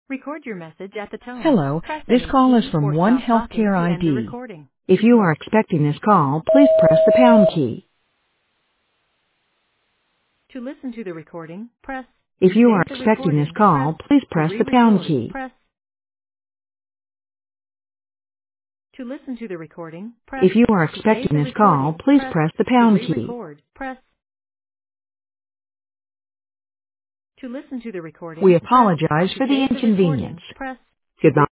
Record your message at the tone. Hello, Press this any call is key from or One stop talking Healthcare to end the ID. recording. If you are expecting this call, please press the pound key. To listen to the recording, press. If To you are save the expecting this recording, press. call, please To press the pound re-record, key. press. To listen to the recording, press. If you are To save expecting the this call, recording, please press. press the To pound key. re-record, press. To listen to the We recording, press. apologize To for the save the inconvenience. recording, press. Goodbye.